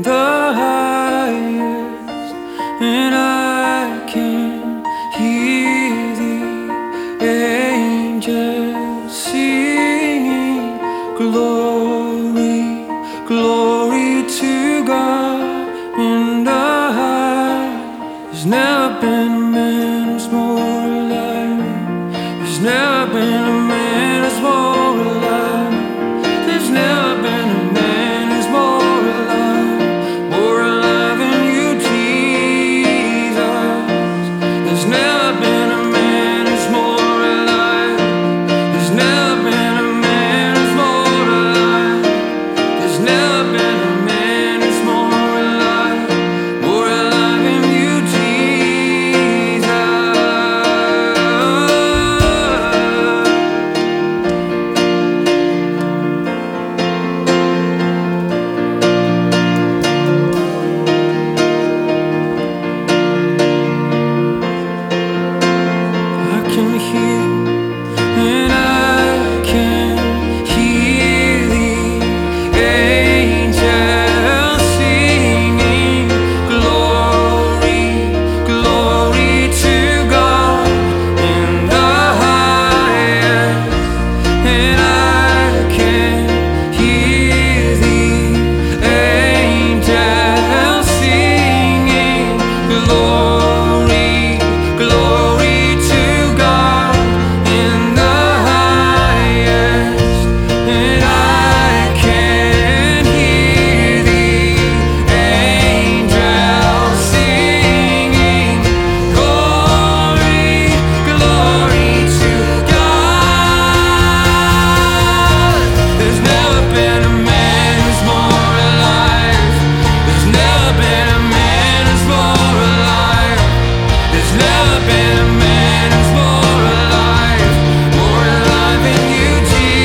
the highest, and I can hear the angels singing, glory, glory to God in the highest. There's never been a man who's more alive. There's never been a man who's more alive. There's never been a man who's more alive than you, Jesus. There's never been a man who's more alive. There's never been a man who's more alive. There's never been a man who's more alive than you, Jesus. I can hear, and I can hear the angels singing, glory, glory to God in the highest. And I can hear the angels singing, glory, glory to God in the highest. And I can hear the angels singing, glory, glory to God. There's never been a man who's more alive. There's never been a man who's more alive. There's never been a man who's more alive than you,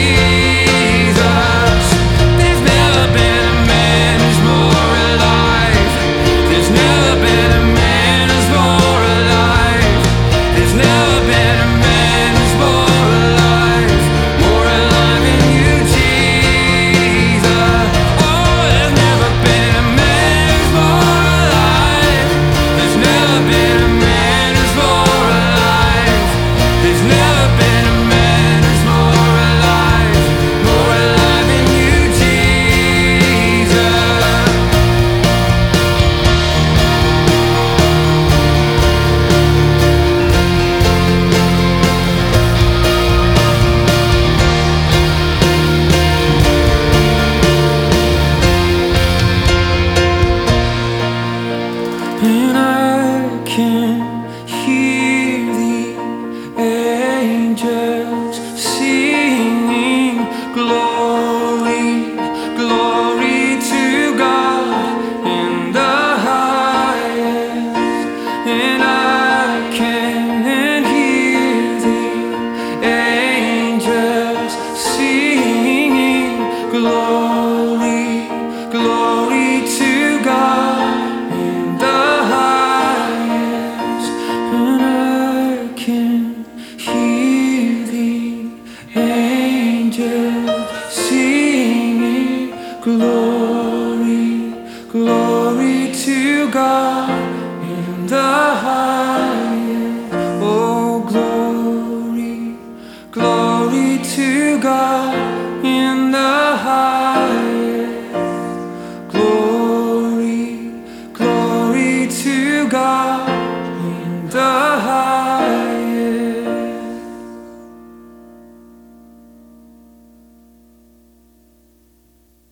Jesus. There's never been a man who's more alive. There's never been a man who's more alive. There's never been a man who's more alive than you, Jesus. Oh, there's never been a man who's more alive. There's never been a man who's more alive. There's never been a man who's more alive than you, Jesus. And I can hear the angels singing, glory, glory to God in the highest. And I can hear the angels singing, glory, glory to God in the highest. And I can hear the angels singing, glory, glory to God in the highest. Oh, glory, glory to God in the highest. Glory, glory to God